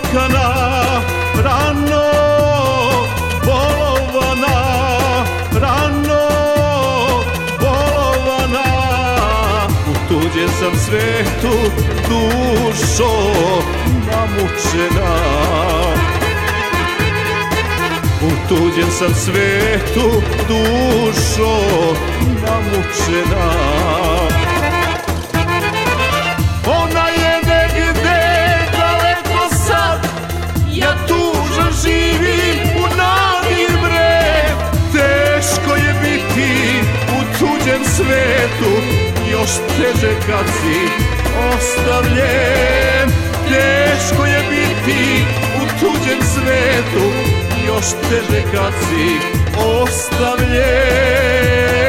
oplakana, rano bolovana, rano bolovana. U tuđem sam svetu dušo namučena, u tuđem sam svetu dušo namučena. Ona je negde daleko sad, ja tužan živim u nadi bre. Teško je biti u tuđem svetu, još teže kad si ostavljen. Teško je biti u tuđem svetu, još teže kad si ostavljen.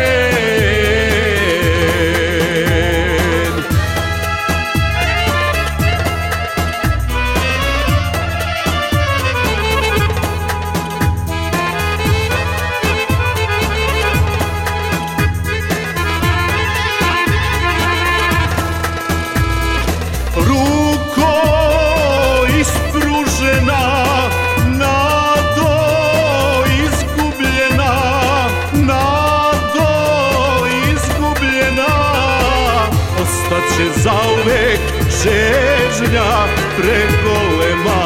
Ruko ispružena, nado izgubljena, nado izgubljena. Ostaće zauvek žežnja pregolema,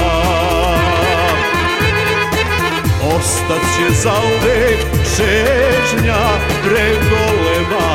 ostaće zauvek žežnja pregolema.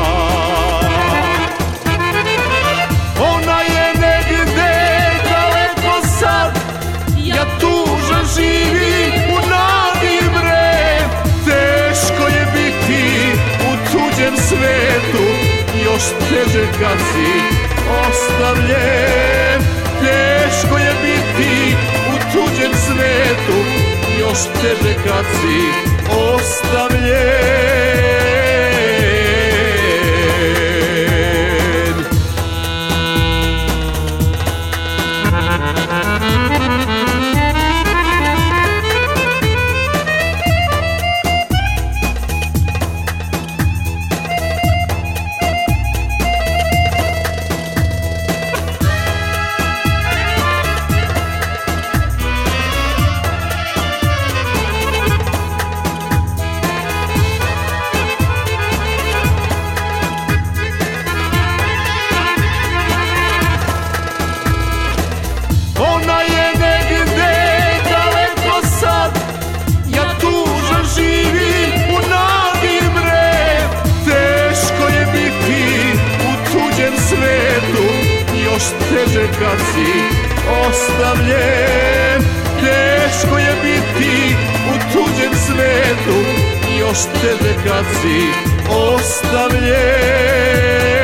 Ona je negde daleko sad, ja tužan živim u nadi bre. Teško je biti u tuđem svetu, još teže kad si ostavljen. Teško je biti u tuđem svetu, još teže kad si ostavljen. Ona je negde daleko sad, ja tužan živim u nadi bre. Teško je biti u tuđem svetu, još teže kad si ostavljen. Teško je biti u tuđem svetu, još teže kad si ostavljen.